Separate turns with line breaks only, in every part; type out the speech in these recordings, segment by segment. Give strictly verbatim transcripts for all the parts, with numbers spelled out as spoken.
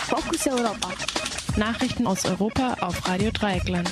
Fokus Europa.
Nachrichten aus Europa auf Radio Dreieckland.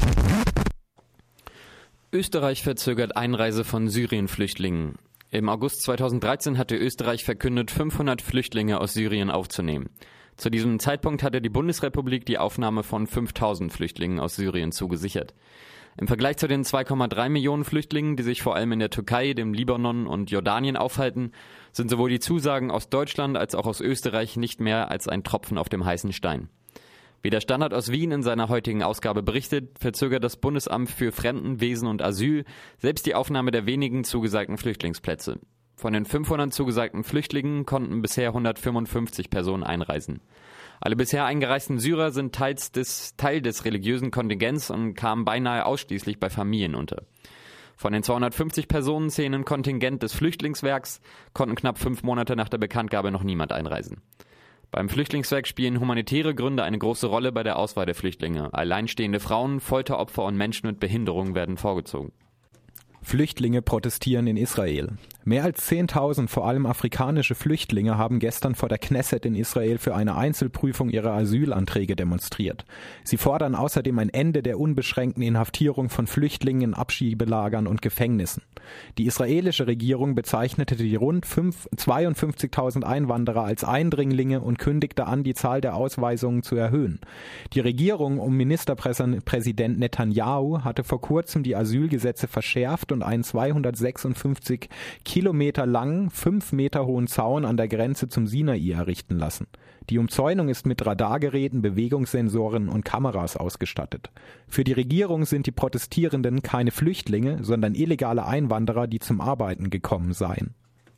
Österreich verzögert Einreise von Syrien-Flüchtlingen. Im August zweitausenddreizehn hatte Österreich verkündet, fünfhundert Flüchtlinge aus Syrien aufzunehmen. Zu diesem Zeitpunkt hatte die Bundesrepublik die Aufnahme von fünftausend Flüchtlingen aus Syrien zugesichert. Im Vergleich zu den zwei Komma drei Millionen Flüchtlingen, die sich vor allem in der Türkei, dem Libanon und Jordanien aufhalten, sind sowohl die Zusagen aus Deutschland als auch aus Österreich nicht mehr als ein Tropfen auf dem heißen Stein. Wie der Standard aus Wien in seiner heutigen Ausgabe berichtet, verzögert das Bundesamt für Fremdenwesen und Asyl selbst die Aufnahme der wenigen zugesagten Flüchtlingsplätze. Von den fünfhundert zugesagten Flüchtlingen konnten bisher hundertfünfundfünfzig Personen einreisen. Alle bisher eingereisten Syrer sind teils des, Teil des religiösen Kontingents und kamen beinahe ausschließlich bei Familien unter. Von den zweihundertfünfzig Personen zählen im Kontingent des Flüchtlingswerks, konnten knapp fünf Monate nach der Bekanntgabe noch niemand einreisen. Beim Flüchtlingswerk spielen humanitäre Gründe eine große Rolle bei der Auswahl der Flüchtlinge. Alleinstehende Frauen, Folteropfer und Menschen mit Behinderung werden vorgezogen.
Flüchtlinge protestieren in Israel. Mehr als zehntausend vor allem afrikanische Flüchtlinge haben gestern vor der Knesset in Israel für eine Einzelprüfung ihrer Asylanträge demonstriert. Sie fordern außerdem ein Ende der unbeschränkten Inhaftierung von Flüchtlingen in Abschiebelagern und Gefängnissen. Die israelische Regierung bezeichnete die rund zweiundfünfzigtausend Einwanderer als Eindringlinge und kündigte an, die Zahl der Ausweisungen zu erhöhen. Die Regierung um Ministerpräsident Netanyahu hatte vor kurzem die Asylgesetze verschärft und einen zweihundertsechsundfünfzig Kilometer langen, fünf Meter hohen Zaun an der Grenze zum Sinai errichten lassen. Die Umzäunung ist mit Radargeräten, Bewegungssensoren und Kameras ausgestattet. Für die Regierung sind die Protestierenden keine Flüchtlinge, sondern illegale Einwanderer, die zum Arbeiten gekommen seien.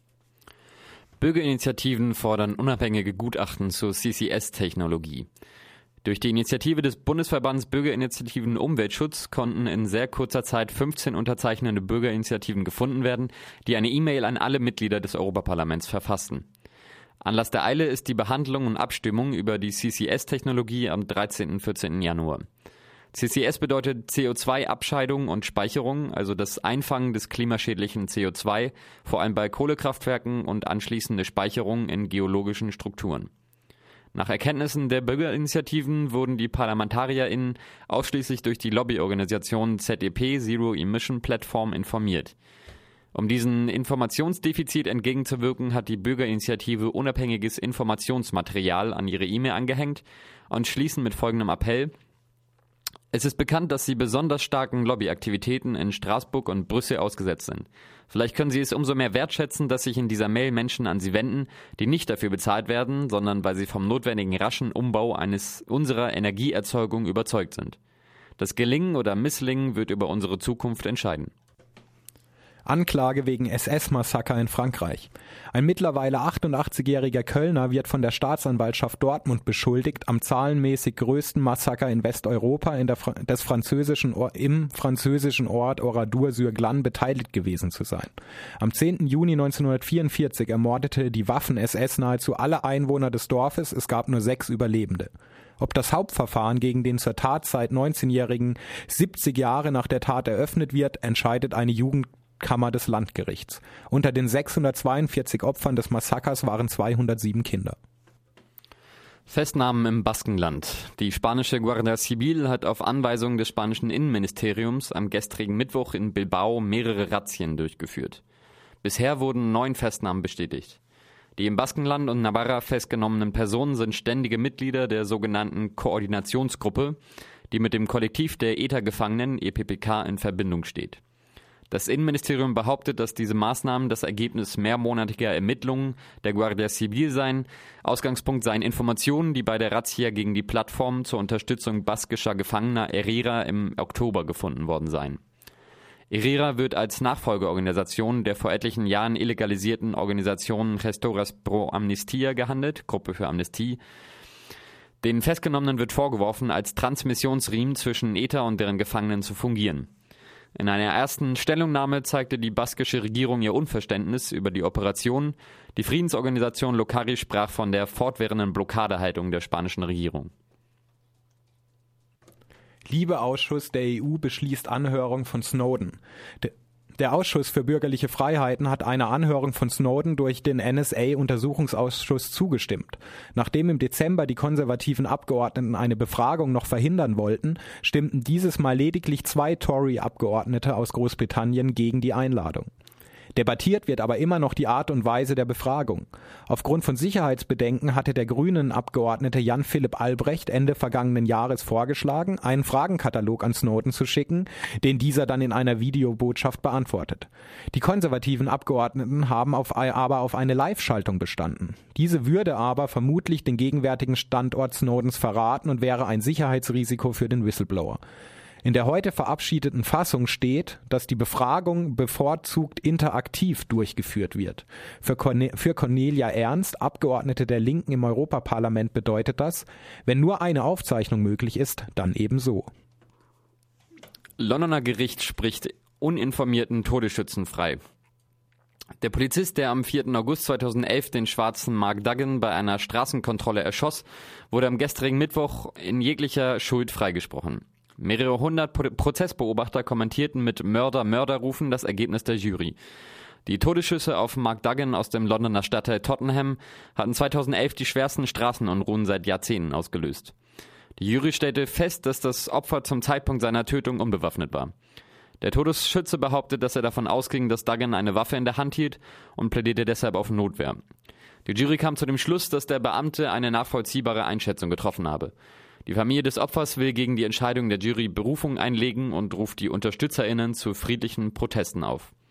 Bürgerinitiativen fordern unabhängige Gutachten zur C C S-Technologie. Durch die Initiative des Bundesverbands Bürgerinitiativen Umweltschutz konnten in sehr kurzer Zeit fünfzehn unterzeichnende Bürgerinitiativen gefunden werden, die eine E-Mail an alle Mitglieder des Europaparlaments verfassten. Anlass der Eile ist die Behandlung und Abstimmung über die C C S-Technologie am dreizehnten und vierzehnten Januar. C C S bedeutet C O zwei Abscheidung und Speicherung, also das Einfangen des klimaschädlichen C O zwei, vor allem bei Kohlekraftwerken und anschließende Speicherung in geologischen Strukturen. Nach Erkenntnissen der Bürgerinitiativen wurden die ParlamentarierInnen ausschließlich durch die Lobbyorganisation Z E P Zero Emission Platform informiert. Um diesem Informationsdefizit entgegenzuwirken, hat die Bürgerinitiative unabhängiges Informationsmaterial an ihre E-Mail angehängt und schließen mit folgendem Appell: Es ist bekannt, dass Sie besonders starken Lobbyaktivitäten in Straßburg und Brüssel ausgesetzt sind. Vielleicht können Sie es umso mehr wertschätzen, dass sich in dieser Mail Menschen an Sie wenden, die nicht dafür bezahlt werden, sondern weil sie vom notwendigen raschen Umbau eines unserer Energieerzeugung überzeugt sind. Das Gelingen oder Misslingen wird über unsere Zukunft entscheiden.
Anklage wegen S S-Massaker in Frankreich. Ein mittlerweile achtundachtzigjähriger Kölner wird von der Staatsanwaltschaft Dortmund beschuldigt, am zahlenmäßig größten Massaker in Westeuropa in der Fra- des französischen Or- im französischen Ort Oradour-sur-Glane beteiligt gewesen zu sein. Am zehnten Juni neunzehnhundertvierundvierzig ermordete die Waffen-S S nahezu alle Einwohner des Dorfes, es gab nur sechs Überlebende. Ob das Hauptverfahren gegen den zur Tatzeit neunzehnjährigen siebzig Jahre nach der Tat eröffnet wird, entscheidet eine Jugend Kammer des Landgerichts. Unter den sechshundertzweiundvierzig Opfern des Massakers waren zweihundertsieben Kinder.
Festnahmen im Baskenland. Die spanische Guardia Civil hat auf Anweisung des spanischen Innenministeriums am gestrigen Mittwoch in Bilbao mehrere Razzien durchgeführt. Bisher wurden neun Festnahmen bestätigt. Die im Baskenland und Navarra festgenommenen Personen sind ständige Mitglieder der sogenannten Koordinationsgruppe, die mit dem Kollektiv der E T A-Gefangenen E P P K in Verbindung steht. Das Innenministerium behauptet, dass diese Maßnahmen das Ergebnis mehrmonatiger Ermittlungen der Guardia Civil seien. Ausgangspunkt seien Informationen, die bei der Razzia gegen die Plattform zur Unterstützung baskischer Gefangener Herrera im Oktober gefunden worden seien. Herrera wird als Nachfolgeorganisation der vor etlichen Jahren illegalisierten Organisation Gestores pro Amnistia gehandelt, Gruppe für Amnestie. Den Festgenommenen wird vorgeworfen, als Transmissionsriemen zwischen E T A und deren Gefangenen zu fungieren. In einer ersten Stellungnahme zeigte die baskische Regierung ihr Unverständnis über die Operation. Die Friedensorganisation Lokari sprach von der fortwährenden Blockadehaltung der spanischen Regierung.
Libe-Ausschuss der E U beschließt Anhörung von Snowden. Der Der Ausschuss für bürgerliche Freiheiten hat einer Anhörung von Snowden durch den N S A-Untersuchungsausschuss zugestimmt. Nachdem im Dezember die konservativen Abgeordneten eine Befragung noch verhindern wollten, stimmten dieses Mal lediglich zwei Tory-Abgeordnete aus Großbritannien gegen die Einladung. Debattiert wird aber immer noch die Art und Weise der Befragung. Aufgrund von Sicherheitsbedenken hatte der Grünen-Abgeordnete Jan-Philipp Albrecht Ende vergangenen Jahres vorgeschlagen, einen Fragenkatalog an Snowden zu schicken, den dieser dann in einer Videobotschaft beantwortet. Die konservativen Abgeordneten haben auf, aber auf eine Live-Schaltung bestanden. Diese würde aber vermutlich den gegenwärtigen Standort Snowdens verraten und wäre ein Sicherheitsrisiko für den Whistleblower. In der heute verabschiedeten Fassung steht, dass die Befragung bevorzugt interaktiv durchgeführt wird. Für, Corne- für Cornelia Ernst, Abgeordnete der Linken im Europaparlament, bedeutet das, wenn nur eine Aufzeichnung möglich ist, dann ebenso.
Londoner Gericht spricht uninformierten Todesschützen frei. Der Polizist, der am vierten August zweitausendelf den schwarzen Mark Duggan bei einer Straßenkontrolle erschoss, wurde am gestrigen Mittwoch in jeglicher Schuld freigesprochen. Mehrere hundert Prozessbeobachter kommentierten mit Mörder-Mörder-Rufen das Ergebnis der Jury. Die Todesschüsse auf Mark Duggan aus dem Londoner Stadtteil Tottenham hatten zweitausendelf die schwersten Straßenunruhen seit Jahrzehnten ausgelöst. Die Jury stellte fest, dass das Opfer zum Zeitpunkt seiner Tötung unbewaffnet war. Der Todesschütze behauptet, dass er davon ausging, dass Duggan eine Waffe in der Hand hielt und plädierte deshalb auf Notwehr. Die Jury kam zu dem Schluss, dass der Beamte eine nachvollziehbare Einschätzung getroffen habe. Die Familie des Opfers will gegen die Entscheidung der Jury Berufung einlegen und ruft die UnterstützerInnen zu friedlichen Protesten auf.